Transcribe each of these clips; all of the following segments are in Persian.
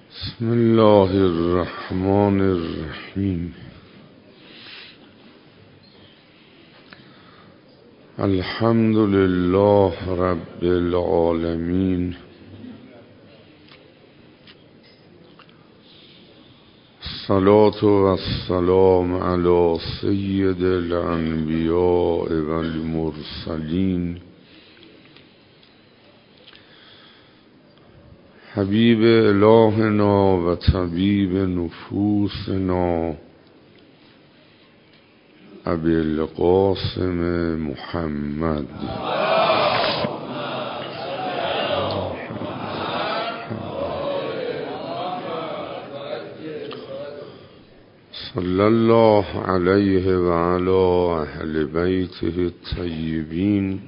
بسم الله الرحمن الرحیم. الحمد لله رب العالمین. الصلاة والسلام علی سید الانبیاء والمرسلین حبیب الهنا و طبیب نفوسنا ابی القاسم محمد صلی الله علیه و علی اهل بیته الطیبین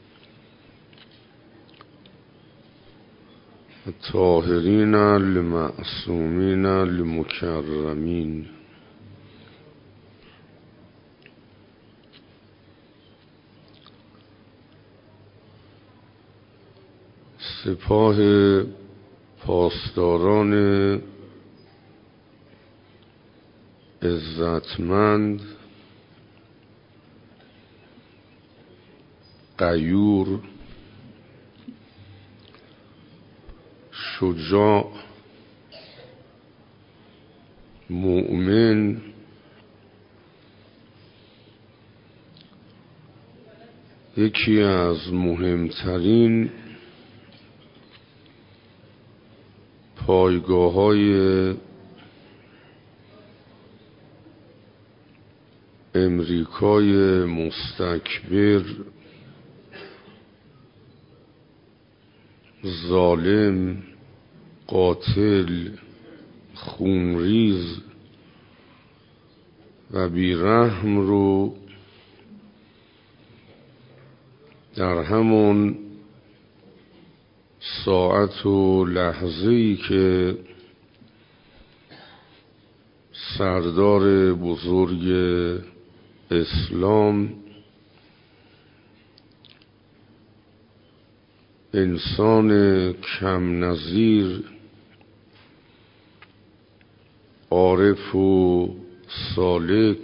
الطاهرین المعصومین المکرمین. سپاه پاسداران عزتمند، غیور، شجاع، مؤمن، یکی از مهمترین پایگاه‌های امریکای مستکبر، ظالم، قاتل، خونریز و بیرحم رو در همون ساعت و لحظه‌ای که سردار بزرگ اسلام، انسان کم نظیر، عارف و سالک،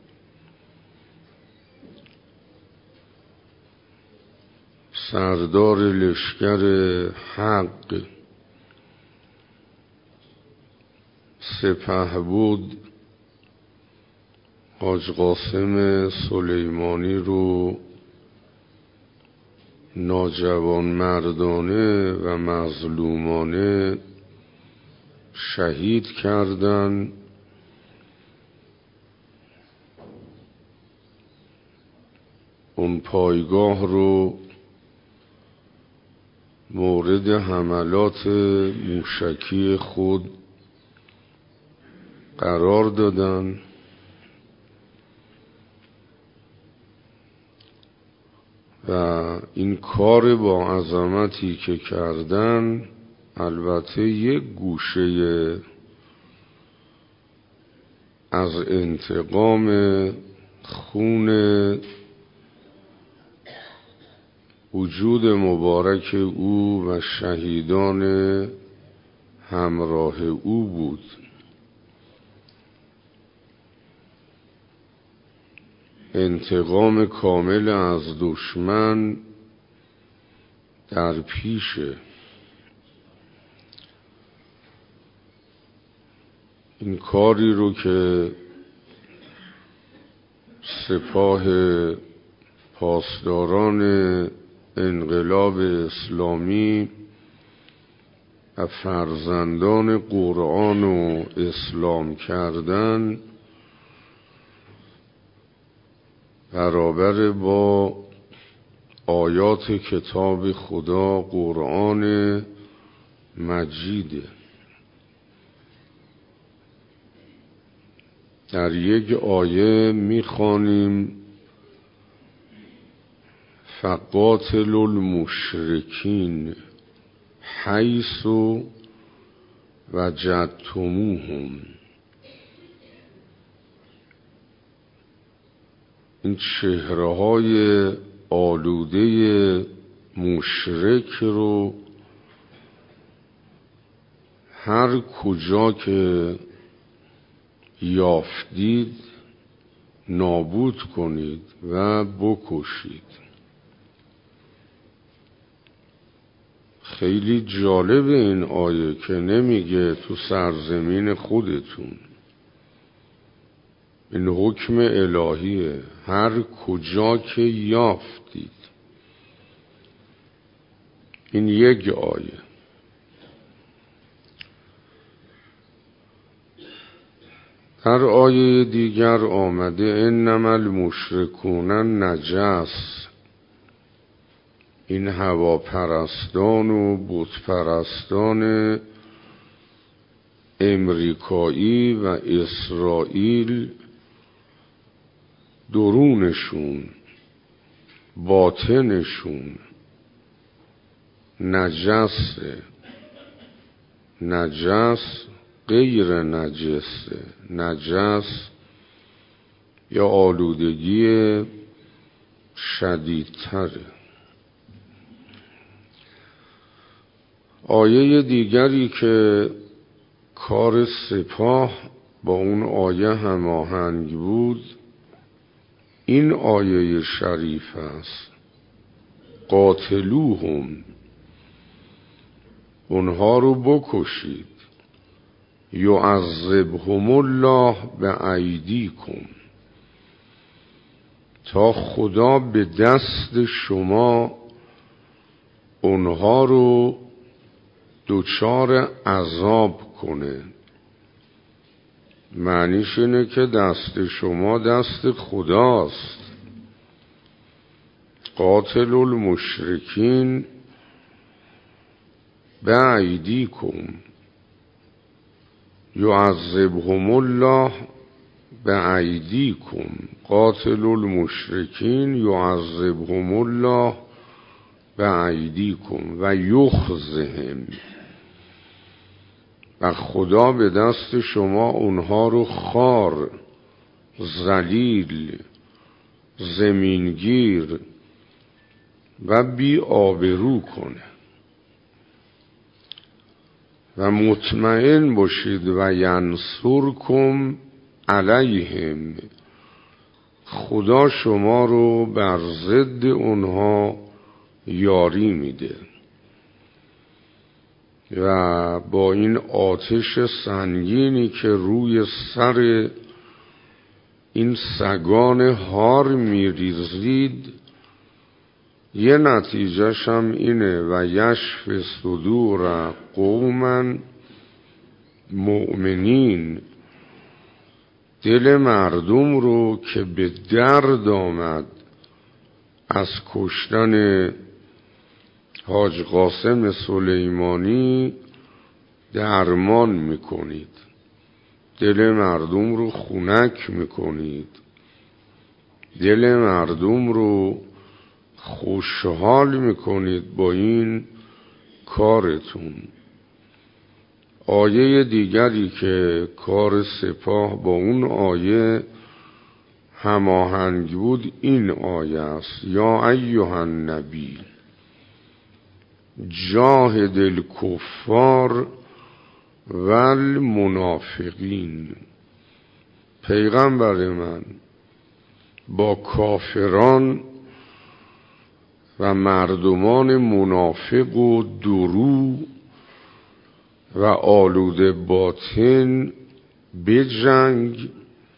سردار لشکر حق، سپهبد حاج قاسم سلیمانی رو ناجوانمردانه و مظلومانه شهید کردند. اون پایگاه رو مورد حملات موشکی خود قرار دادن و این کار با عظمتی که کردن، البته یک گوشه از انتقام خون وجود مبارک او و شهیدان همراه او بود. انتقام کامل از دشمن در پیشه. این کاری رو که سپاه پاسداران انقلاب اسلامی و فرزندان قرآن و اسلام کردن، برابر با آیات کتاب خدا قرآن مجیده. در یک آیه میخوانیم فقاتل المشرکین حیث وجدتموهم. این چهره‌های آلوده مشرک رو هر کجا که یافتید نابود کنید و بکشید. خیلی جالب این آیه که نمیگه تو سرزمین خودتون، این حکم الهیه، هر کجا که یافتید. این یک آیه. در آیه دیگر آمده انما المشرکون نجس. این هواپرستان و بتپرستان امریکایی و اسرائیل درونشون، باطنشون نجسه. نجس غیر نجسه. نجس یا آلودگی شدیدتره. آیه دیگری که کار سپاه با اون آیه هماهنگ بود این آیه شریف است. قاتلوهم، اونها رو بکشید. یعذبهم الله بأیدیکم، تا خدا به دست شما اونها رو دچار عذاب کنه. معنیش اینه که دست شما دست خداست. قاتل المشرکین بأیدیکم یعذبهم الله بأیدیکم. قاتل المشرکین یعذبهم الله بأیدیکم و یخزهم، و خدا به دست شما اونها رو خوار، ذلیل، زمینگیر و بی آبرو کنه. و مطمئن باشید و ینصرکم علیهم، خدا شما رو بر ضد اونها یاری میده. و با این آتش سنگینی که روی سر این سگان هار میریزید یه نتیجهش هم اینه و یشف صدور قوما مؤمنین، دل مردم رو که به درد آمد از کشتن حاج قاسم سلیمانی درمان میکنید. دل مردم رو خنک میکنید. دل مردم رو خوشحال میکنید با این کارتون. آیه دیگری که کار سپاه با اون آیه هماهنگ بود این آیه است. یا ایها النبی جاهد الکفار والمنافقین. پیغمبر من با کافران و مردمان منافق و درو و آلوده باطن بجنگ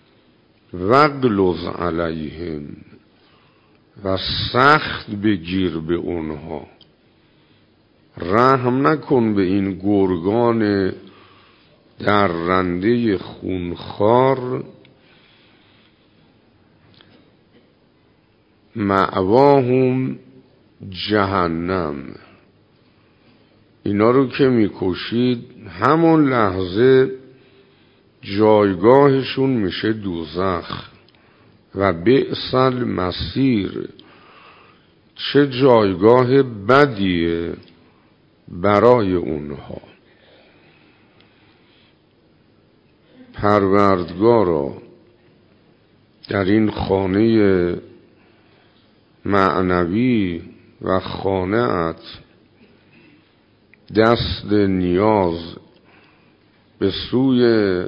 واغلظ علیهم، و سخت بگیر به اونها. رحم نکن به این گرگان درنده خونخوار. مأواهم جهنم، اینا رو که میکشید همون لحظه جایگاهشون میشه دوزخ. و بئس المصیر، چه جایگاه بدیه برای اونها. پروردگارا در این خانه معنوی و خانه‌ات دست نیاز به سوی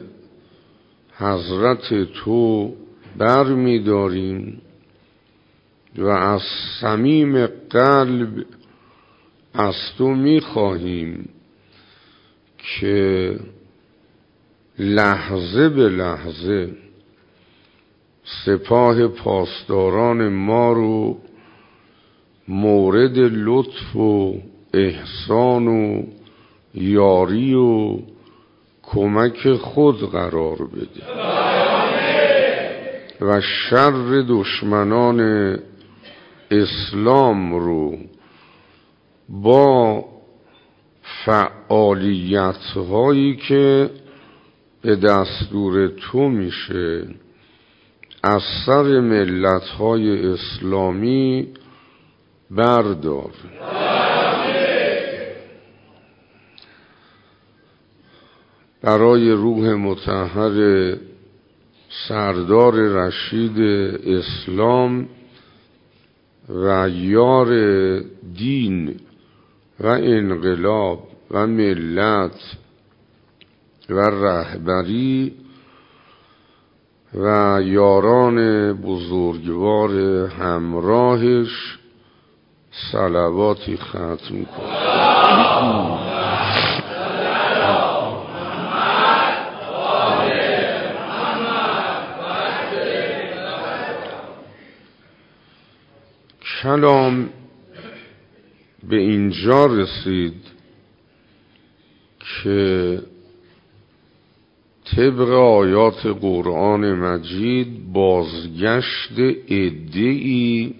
حضرت تو بر می داریم و از صمیم قلب از تو می خواهیم که لحظه به لحظه سپاه پاسداران ما رو مورد لطف و احسان و یاری و کمک خود قرار بده و شر دشمنان اسلام رو با فعالیت هایی که به دستور تو میشه از سر ملت های اسلامی بردار. برای روح مطهر سردار رشید اسلام و یار دین و انقلاب و ملت و رهبری و یاران بزرگوار همراهش صلواتی ختم کنم. کلام به اینجا رسید که طبق آیات قرآن مجید بازگشت عده‌ای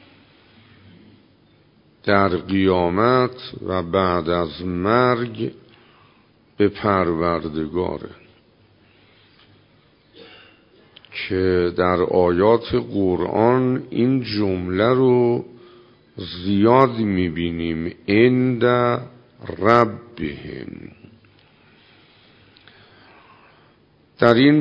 در قیامت و بعد از مرگ به پروردگاره که در آیات قرآن این جمله رو زیاد میبینیم عند ربهم. در این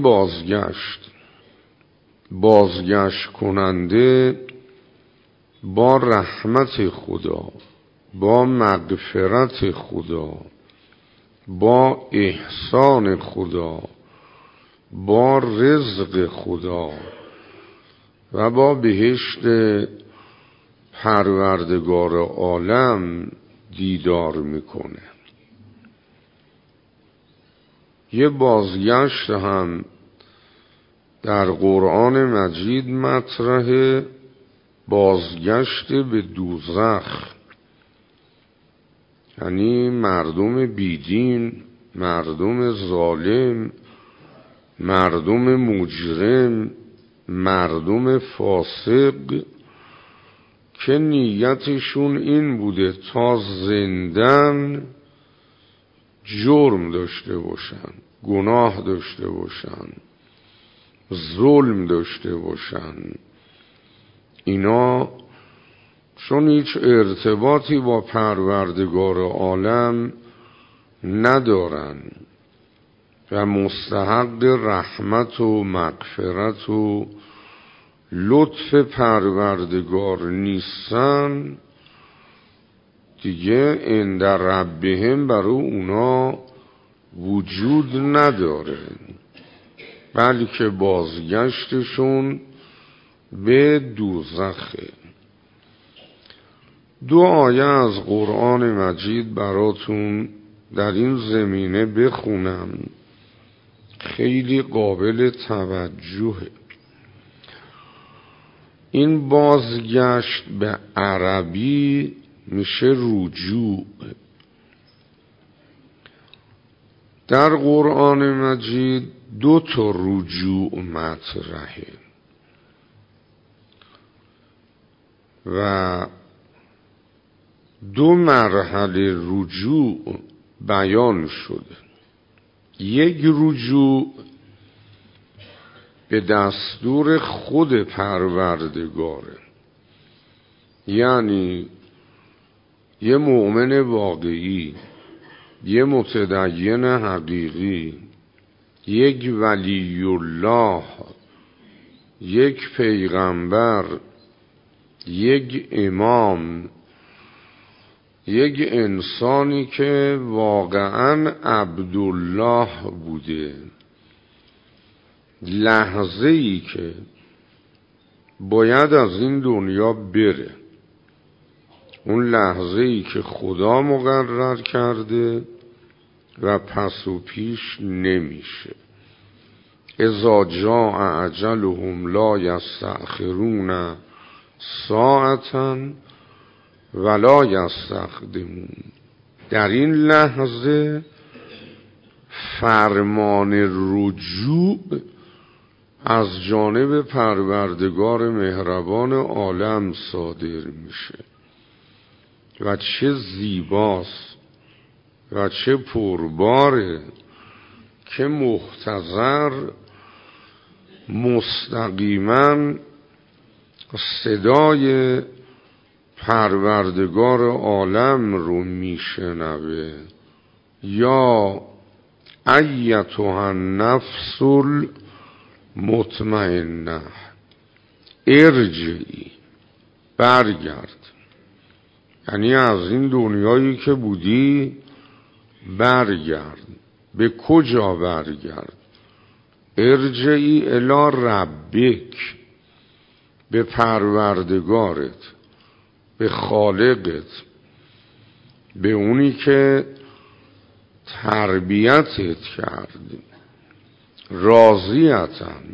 بازگشت کننده با رحمت خدا، با مغفرت خدا، با احسان خدا، با رزق خدا و با بهشت پروردگار عالم دیدار میکنه. یه بازگشت هم در قرآن مجید مطرحه، بازگشت به دوزخ، یعنی مردم بیدین، مردم ظالم، مردم مجرم، مردم فاسق که نیتشون این بوده تا زندن جرم داشته باشن، گناه داشته باشن، ظلم داشته باشن، اینا چون هیچ ارتباطی با پروردگار عالم ندارن و مستحق رحمت و مغفرت و لطف پروردگار نیستن، دیگه عند ربهم برای اونا وجود نداره، بلکه بازگشتشون به دوزخه. دو آیه از قرآن مجید براتون در این زمینه بخونم، خیلی قابل توجهه. این بازگشت به عربی میشه رجوع. در قرآن مجید 2 تا رجوع مطرحه و 2 مرحله رجوع بیان شده. یک رجوع به دستور خود پروردگاره، یعنی یه مؤمن واقعی، یه متدین حقیقی، یک ولی الله، یک پیغمبر، یک امام یک انسانی که واقعا عبدالله بوده، لحظه‌ای که باید از این دنیا بره، اون لحظه‌ای که خدا مقرر کرده و پس و پیش نمیشه. اذا جاء اجلهم لا یستأخرون ساعة ولا یستقدمون. در این لحظه فرمان رجوع از جانب پروردگار مهربان عالم صادر میشه و چه زیباست و چه پرباره که محتضر مستقیما صدای پروردگار عالم رو میشنوه. یا ایتها النفس المطمئنه ارجعی، برگرد، یعنی از این دنیایی که بودی برگرد. به کجا برگرد؟ ارجعی الی ربک، به پروردگارت، به خالقت، به اونی که تربیتت کرد. راضیتن،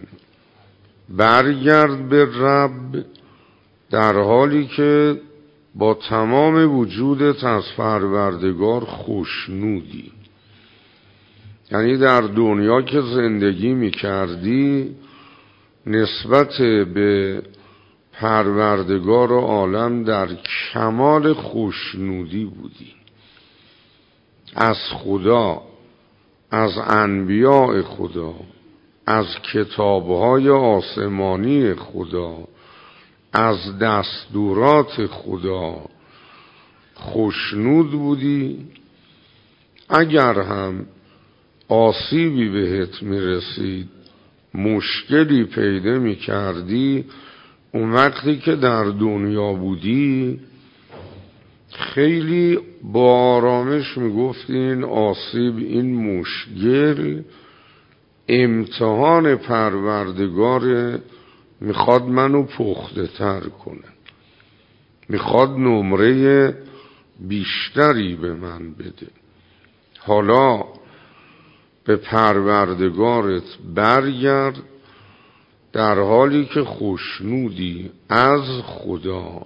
برگرد به رب در حالی که با تمام وجودت از پروردگار خوشنودی. یعنی در دنیا که زندگی میکردی نسبت به پروردگار عالم در کمال خوشنودی بودی، از خدا، از انبیاء خدا، از کتابهای آسمانی خدا، از دستورات خدا خوشنود بودی. اگر هم آسیبی بهت میرسید، مشکلی پیدا میکردی، اون وقتی که در دنیا بودی خیلی با آرامش میگفتی این آسیب، این مشکل امتحان پروردگار، میخواد منو پخته تر کنه، میخواد نمره بیشتری به من بده. حالا به پروردگارت برگرد در حالی که خوشنودی از خدا،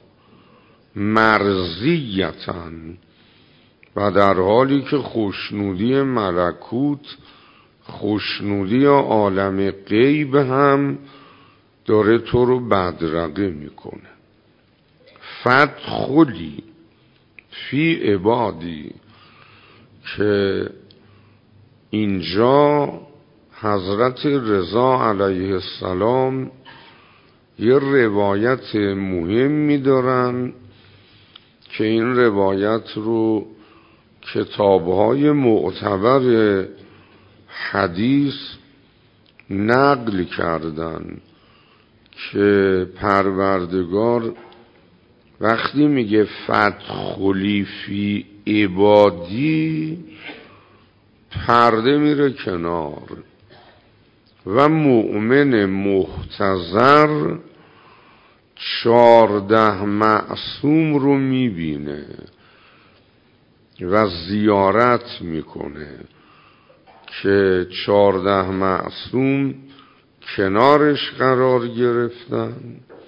مرضیتن، و در حالی که خوشنودی ملکوت، خوشنودی عالم غیب هم داره تو رو بدرقه میکنه. فادخلی فی عبادی، که اینجا حضرت رضا علیه السلام یه روایت مهمی دارن که این روایت رو کتابهای معتبر حدیث نقل کردن که پروردگار وقتی میگه فادخلی فی عبادی پرده میره کنار و مؤمن محتضر 14 معصوم رو میبینه و زیارت میکنه که 14 معصوم کنارش قرار گرفتن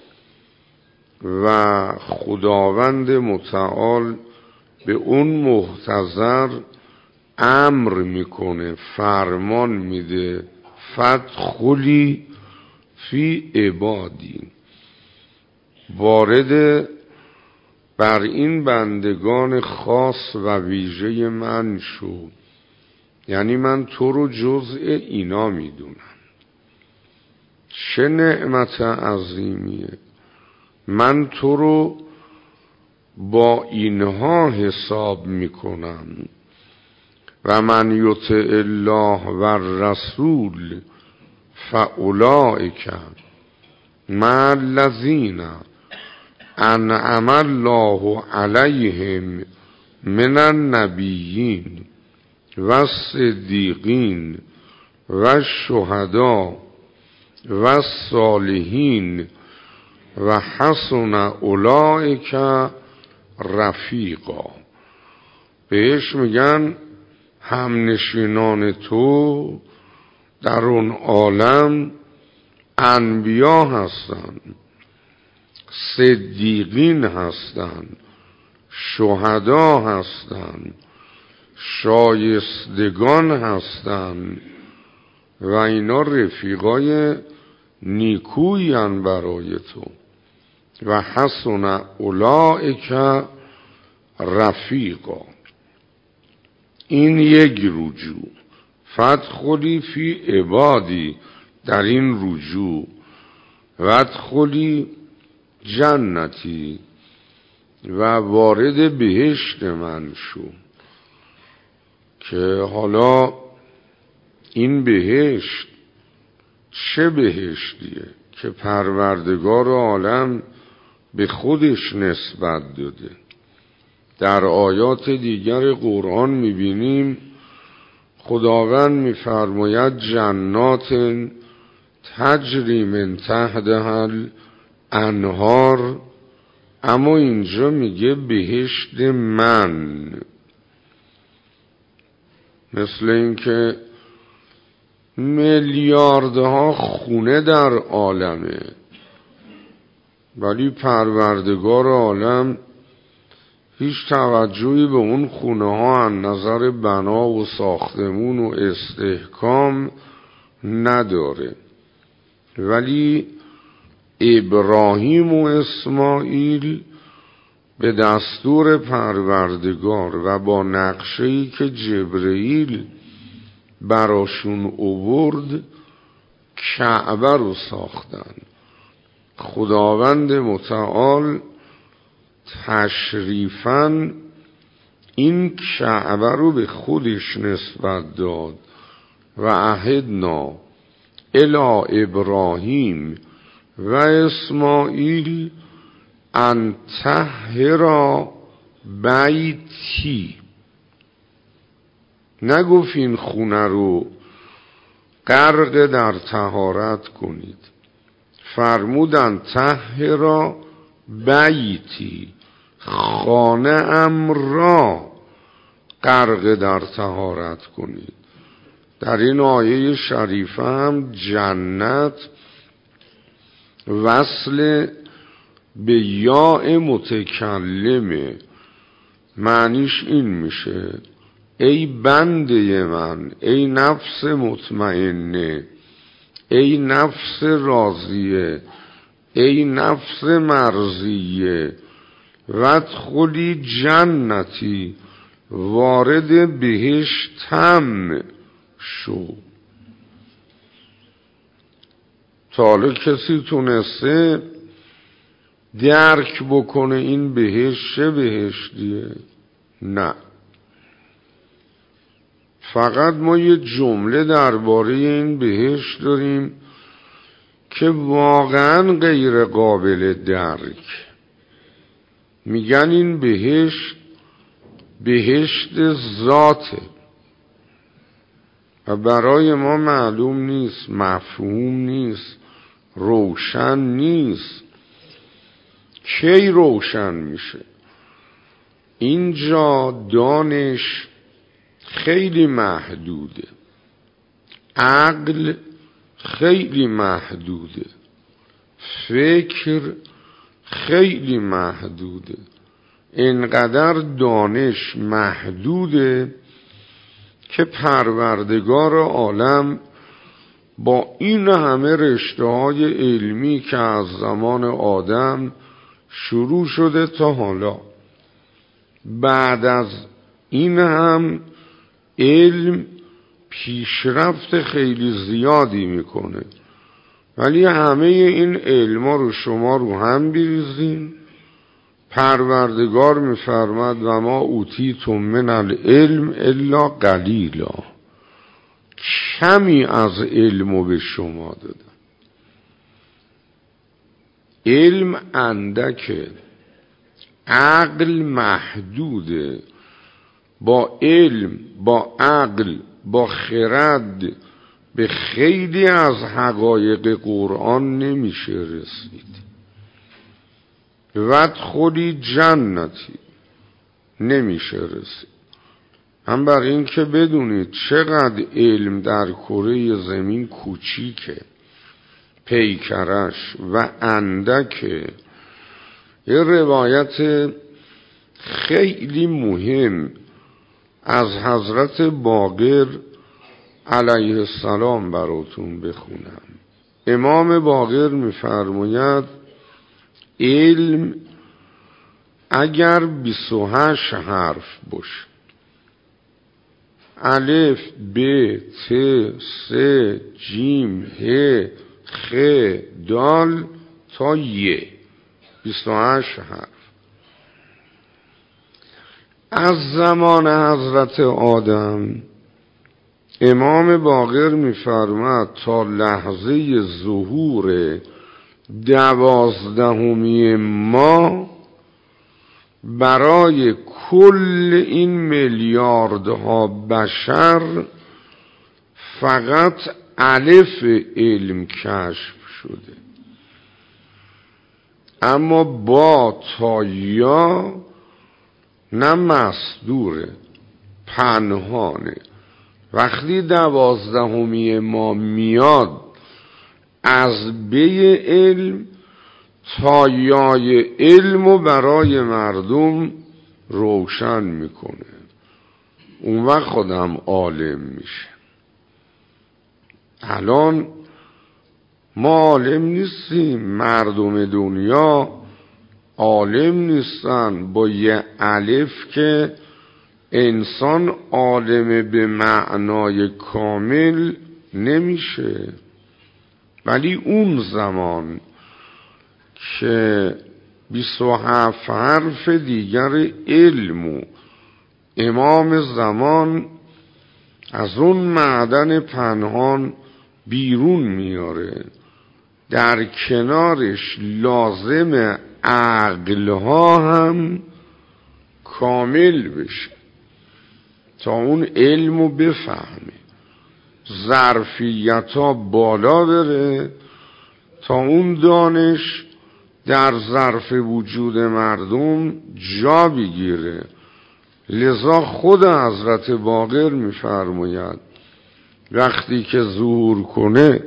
و خداوند متعال به اون محتضر امر میکنه، فرمان میده فادخلی فی عبادی، وارد بر این بندگان خاص و ویژه من شو. یعنی من تو رو جزء اینا میدونم. چه نعمت عظیمیه، من تو رو با اینها حساب میکنم. و من یطع الله و الرسول فاولئک مع الذین انعم الله علیهم من النبیین و الصدیقین و الشهداء و الصالحین و حسن اولئک رفیقا. بهش میگن همنشینان تو در اون عالم انبیا هستن، صدیقین هستن، شهدا هستن، شایستگان هستن و اینا رفیقای نیکویان برای تو. و حسن اولئک رفیقا. این یک رجوع. فادخلی فی عبادی، در این رجوع وادخلی جنتی، و وارد بهشت من شو. که حالا این بهشت چه بهشتیه که پروردگار عالم به خودش نسبت داده. در آیات دیگر قرآن میبینیم خداوند میفرماید جنات تجری من تحتها الانهار، اما اینجا میگه بهشت من. مثل اینکه میلیاردها خونه در عالمه، ولی پروردگار عالم هیچ توجهی به اون خونه ها از نظر بنا و ساختمون و استحکام نداره. ولی ابراهیم و اسماعیل به دستور پروردگار و با نقشه‌ای که جبرئیل براشون آورد کعبه رو ساختن. خداوند متعال تشریفاً این کعبه رو به خودش نسبت داد. و عهدنا الی ابراهیم و اسماعیل ان طهرا بیتی. نگفت این خونه رو غرق در طهارت کنید، فرمودن طهرا بیتی، خانه ام را غرق در طهارت کنید. در این آیه شریفه هم جنت وصل به یاء متکلمه. معنیش این میشه ای بنده من، ای نفس مطمئنه، ای نفس راضیه، ای نفس مرضیه، وادخلی جنتی، وارد بهشتم شو. تا حالا کسی تونسته درک بکنه این بهشت چه بهشتیه؟ نه. فقط ما یه جمله درباره این بهشت داریم که واقعا غیر قابل درک. میگن این بهشت ذاته و برای ما معلوم نیست، مفهوم نیست، روشن نیست. کی روشن میشه؟ اینجا دانش خیلی محدوده، عقل خیلی محدوده، فکر خیلی محدوده. اینقدر دانش محدوده که پروردگار عالم با این همه رشته‌های علمی که از زمان آدم شروع شده تا حالا، بعد از این هم علم پیشرفت خیلی زیادی میکنه، ولی همه این علما رو شما رو هم بریزین، پروردگار میفرماد و ما اوتیتم من العلم الا قلیلا، کمی از علمو به شما دادم. علم اندکه، عقل محدوده، با علم، با عقل، با خرد به خیلی از حقایق قرآن نمیشه رسید. وادخلی جنتی نمیشه رسید. هم برای این که بدونید چقدر علم در کره زمین کوچیکه، پیکرش و اندکه. یه روایت خیلی مهم از حضرت باقر علیه السلام براتون بخونم. امام باقر میفرماید علم اگر 28 حرف باشه، الف ب ت س جیم ه خ دال تا ی، 28 حرف، از زمان حضرت آدم امام باقر میفرماد تا لحظه ظهور 12 ما برای کل این میلیاردها بشر فقط الف علم کشف شده، اما با تا یا نه مصدوره، پنهانه. وقتی 12 ما میاد از بی علم تا یای علمو برای مردم روشن میکنه، اون وقت خودم عالم میشه. الان ما عالم نیستیم، مردم دنیا عالم نیستن. با یه الف که انسان عالم به معنای کامل نمیشه. ولی اون زمان که 27 حرف دیگر علم و امام زمان از اون معدن پنهان بیرون میاره، در کنارش لازم عقلها هم کامل بشه تا اون علمو بفهمه، ظرفیت‌ها بالا بره تا اون دانش در ظرف وجود مردم جا بگیره. لذا خود حضرت باقر میفرماید وقتی که ظهور کنه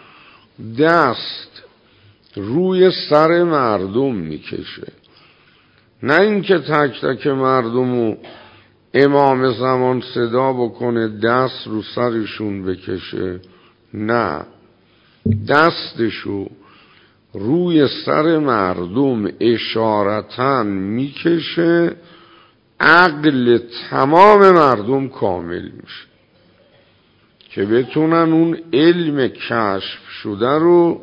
دست روی سر مردم میکشه، نه اینکه تک تک مردمو امام زمان صدا بکنه دست رو سرشون بکشه، نه، دستشو روی سر مردم اشارتاً میکشه، عقل تمام مردم کامل میشه که بتونن اون علم کشف شده رو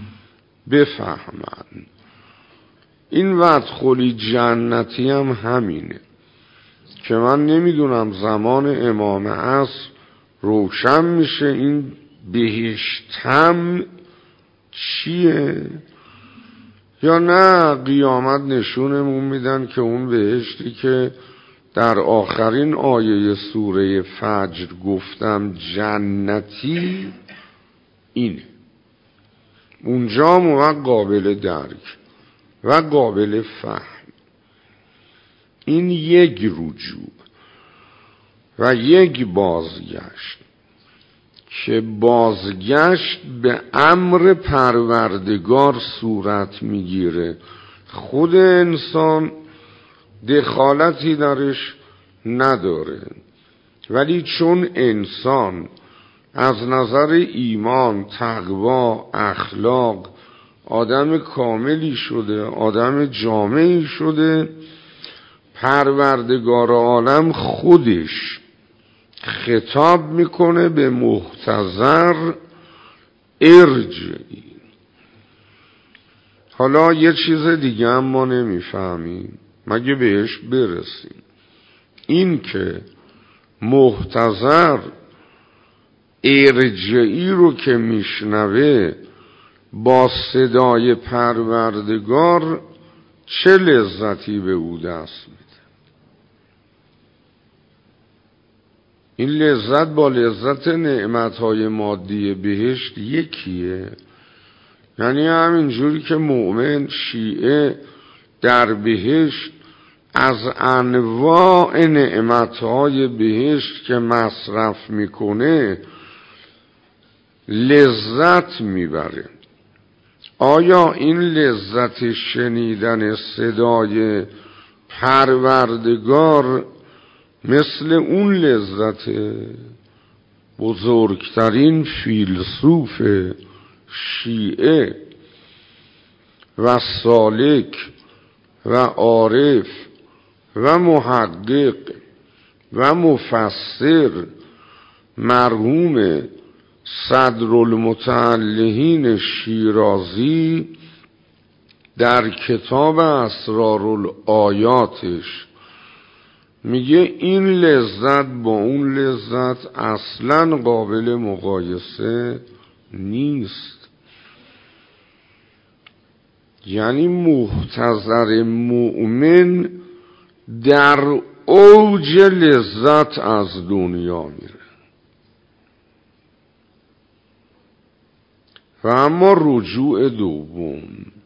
بفهمن. این وادخلی جنتی هم همینه که من نمیدونم زمان امام عصر روشن میشه این بهشتم چیه یا نه قیامت نشونمون میدن که اون بهشتی که در آخرین آیه سوره فجر گفتم جنتی اینه. اونجا موقع قابل درک و قابل فهم. این یک رجوع و یک بازگشت که بازگشت به امر پروردگار صورت میگیره. خود انسان دخالتی درش نداره، ولی چون انسان از نظر ایمان، تقوا، اخلاق آدم کاملی شده، آدم جامعی شده، پروردگار عالم خودش خطاب میکنه به محتضر ارجعی. حالا یه چیز دیگه هم ما نمیفهمیم مگه بهش برسیم، این که محتضر ارجعی رو که میشنوه با صدای پروردگار چه لذتی به او دست میده. این لذت با لذت نعمتهای مادی بهشت یکیه. یعنی همین جوری که مؤمن شیعه در بهشت از انواع نعمتهای بهشت که مصرف میکنه لذت میبره، آیا این لذت شنیدن صدای پروردگار مثل اون لذت بزرگترین فیلسوف شیعه و سالک و عارف و محقق و مفسر مرحوم صدرالمتعلهین شیرازی در کتاب اسرارالآیاتش میگه این لذت با اون لذت اصلاً قابل مقایسه نیست. یعنی محتضر مؤمن در اوج لذت از دنیا میره و اما رجوع دوم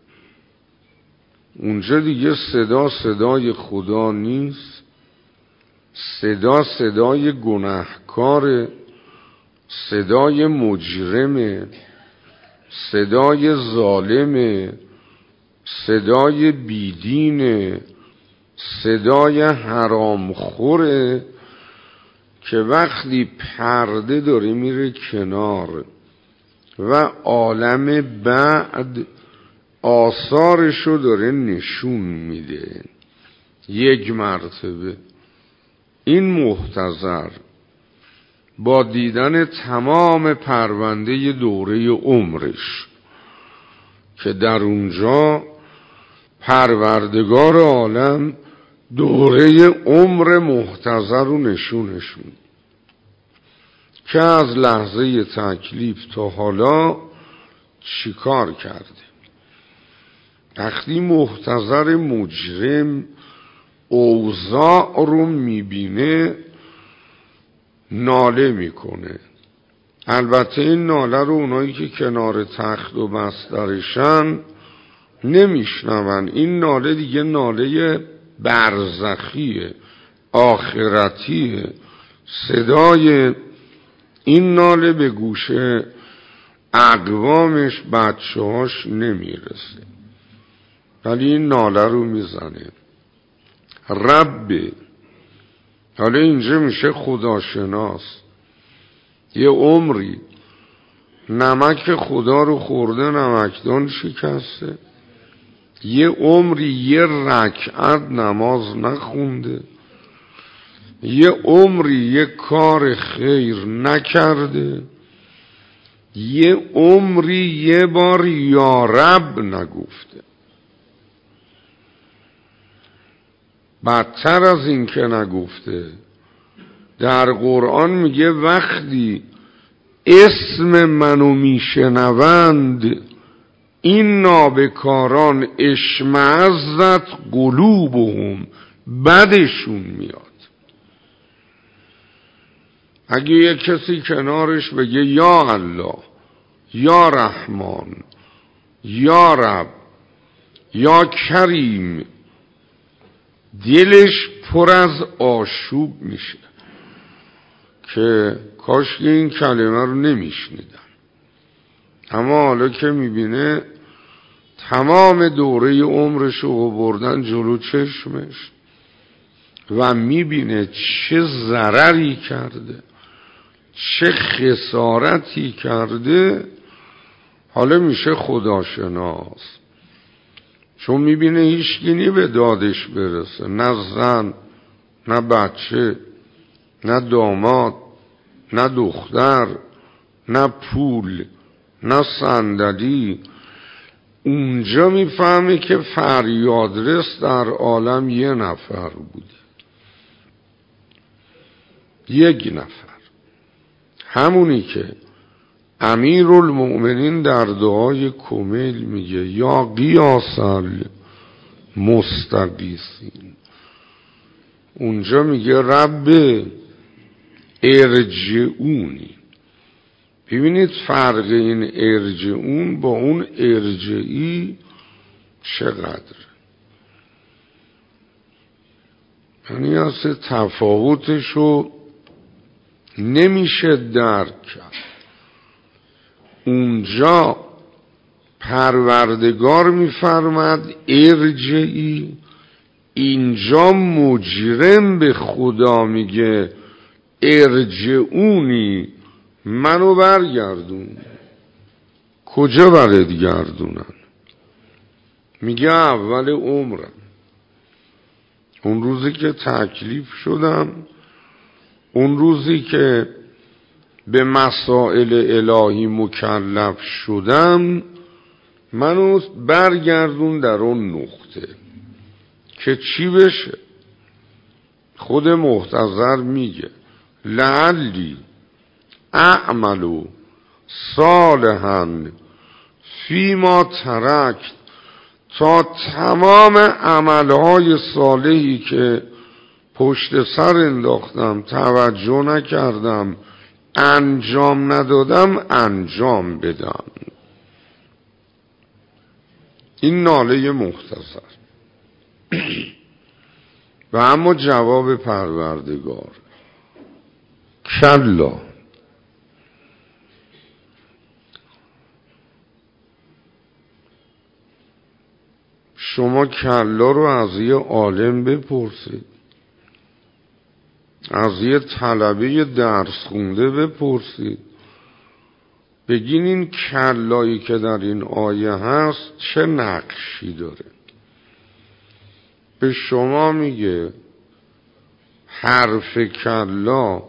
اونجا دیگه صدا صدای خدا نیست، صدا صدای گناهکار، صدای مجرم، صدای ظالم، صدای بیدین، صدای حرامخوره که وقتی پرده داره میره کنار و عالم بعد آثارشو داره نشون میده یک مرتبه. این محتضر با دیدن تمام پرونده دوره عمرش که در اونجا پروردگار عالم دوره عمر محتضر رو نشونش میده که از لحظه تکلیف تا حالا چیکار کرده. وقتی محتضر مجرم اوضاع رو میبینه ناله میکنه. البته این ناله رو اونایی که کنار تخت و بسترشن نمیشنون. این ناله دیگه ناله برزخیه، آخرتیه. صدای این ناله به گوش اقوامش بچه‌هاش نمیرسه، ولی این ناله رو میزنه رب. حالا اینجا میشه خداشناس. یه عمری نمک خدا رو خورده، نمکدان شکسته. یه عمری یه رکعت نماز نخونده. یه عمری یه کار خیر نکرده. یه عمری یه بار یا رب نگفته. بدتر از این که نگفته، در قرآن میگه وقتی اسم منو میشنوند این نابکاران اشمعزت قلوبهم، بدشون میاد. اگه یک کسی کنارش بگه یا الله، یا رحمان، یا رب، یا کریم، دلش پر از آشوب میشه که کاش این کلمه رو نمیشنیدن. اما حالا که میبینه تمام دوره عمرش رو بردن جلو چشمش و میبینه چه ضرری کرده، چه خسارتی کرده، حالا میشه خداشناس. چون میبینه هیچکی به دادش برسه، نه زن، نه بچه، نه داماد، نه دختر، نه پول، نه صندلی. اونجا میفهمه که فریادرس در عالم یه نفر بوده، یک نفر، همونی که امیرالمؤمنین در دعای کمیل میگه یا قیاس المستغیثین. اونجا میگه رب ارجعونی. ببینید فرق این ارجعون با اون ارجعی چقدر، یعنی اصلا تفاوتشو نمیشه درک کرد. اونجا پروردگار میفرماد ارجعی، اینجا مجرم به خدا میگه ارجعونی، منو برگردون. کجا برات گردونن؟ میگه اول عمرم، اون روزی که تکلیف شدم، اون روزی که به مسائل الهی مکلف شدم، منو برگردون در اون نقطه که چی بشه. خود محتضر میگه لعلی اعملو صالحا فیما ترکت، تا تمام عملهای صالحی که پشت سر انداختم، توجه نکردم، انجام ندادم، انجام بدم. این ناله محتضر. و اما جواب پروردگار کلا، شما کلا رو از یه عالم بپرسید، از یه طلبه درس خونده بپرسید، بگین این کلایی که در این آیه هست چه نقشی داره. به شما میگه حرف کلا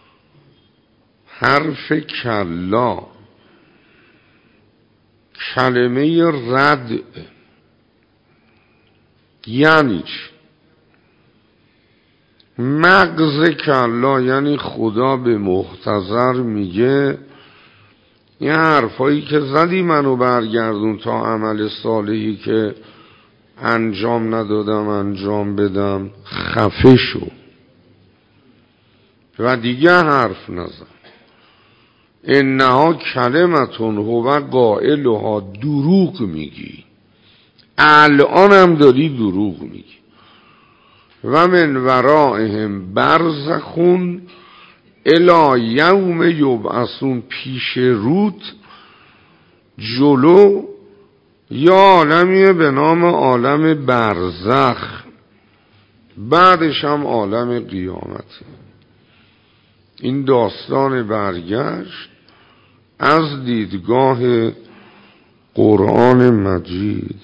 کلمه رد، یعنی چی؟ مغز کلا، یعنی خدا به محتضر میگه این حرفایی که زدی منو برگردون تا عمل صالحی که انجام ندادم انجام بدم، خفه شو و دیگه حرف نزن. انها کلمتون هو قائلها، دروغ میگی، الان هم داری دروغ میگی. و من ورائهم برزخون الی یوم یبعثون، پیش روت جلو یا عالمیه به نام عالم برزخ، بعدش هم عالم قیامت. این داستان برگشت از دیدگاه قرآن مجید.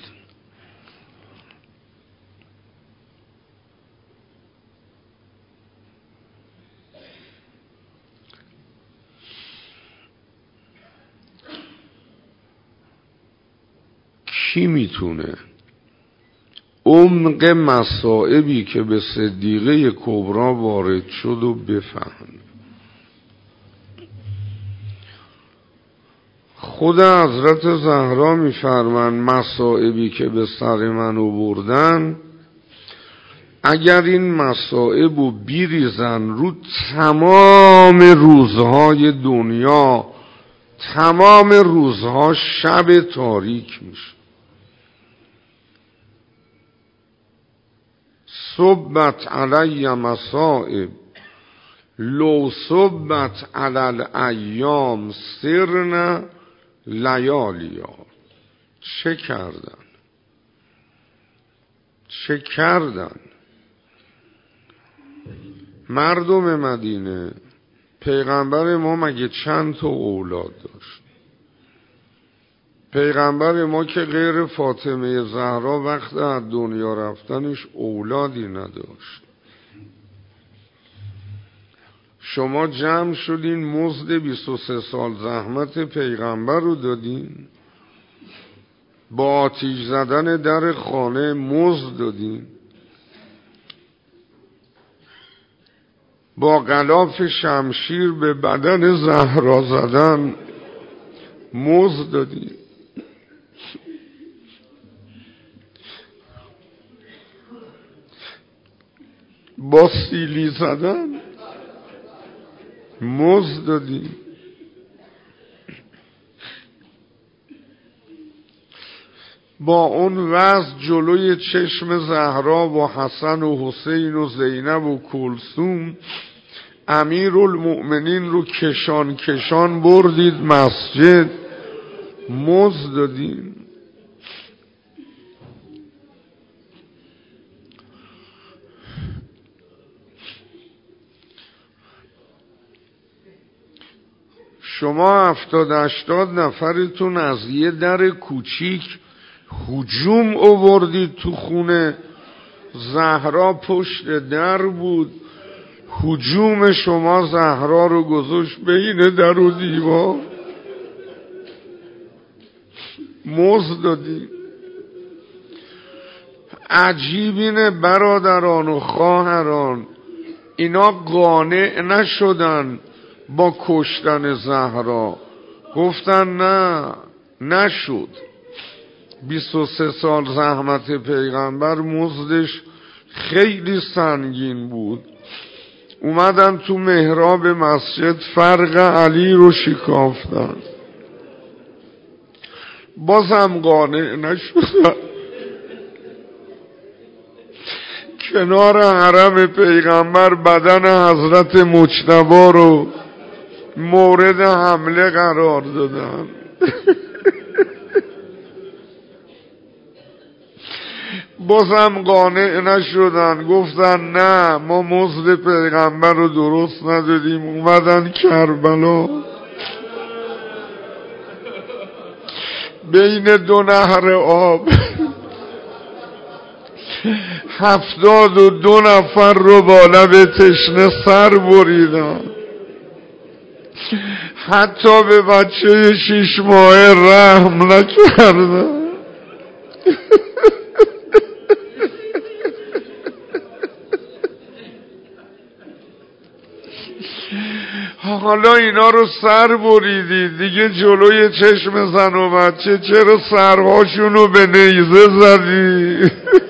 کی میتونه عمق مصائبی که به صدیقه کبرا وارد شد و بفهم؟ خود حضرت زهرا میفرمان مصائبی که به سر من آوردن، اگر این مصائب رو بیریزن رو تمام روزهای دنیا، تمام روزها شب تاریک میشه. صبت علی مصائب لو صبت علی الایام سرنا لیالیا. چه کردن مردم مدینه؟ پیغمبر ما مگه چند تا اولاد داشت؟ پیغمبر ما که غیر فاطمه زهرا وقت از دنیا رفتنش اولادی نداشت. شما جمع شدین مزد 23 سال زحمت پیغمبر رو دادین، با آتیش زدن در خانه مزد دادین، با غلاف شمشیر به بدن زهرا زدن مزد دادین، با سیلی زدن مزد دادیم. با اون وضع جلوی چشم زهرا و حسن و حسین و زینب و کلثوم امیرالمؤمنین رو کشان کشان بردید مسجد، مزد دادیم. شما 70-80 نفرتون از یه در کوچیک هجوم آوردید تو خونه، زهرا پشت در بود، هجوم شما زهرا رو گذاشت بین در و دیوار، مزد دادید. عجیب اینه برادران و خواهران، اینا قانع نشدن با کشتن زهرا، گفتن نه نشد. 23 سال زحمت پیغمبر مزدش خیلی سنگین بود. اومدن تو محراب مسجد فرق علی رو شکافتن، بازم قانع نشدن. کنار حرم پیغمبر بدن حضرت مجتبی رو مورد حمله قرار دادن. بازم قانع نشدن، گفتن نه ما مزد پیغمبر رو درست ندادیم. اومدن کربلا بین دو نهر آب 72 نفر رو با لب تشنه سر بریدن، حتی به بچه 6 ماهه رحم نکردن. حالا اینا رو سر بریدید دیگه جلوی چشم زن و بچه، چرا سرهاشونو به نیزه زدی؟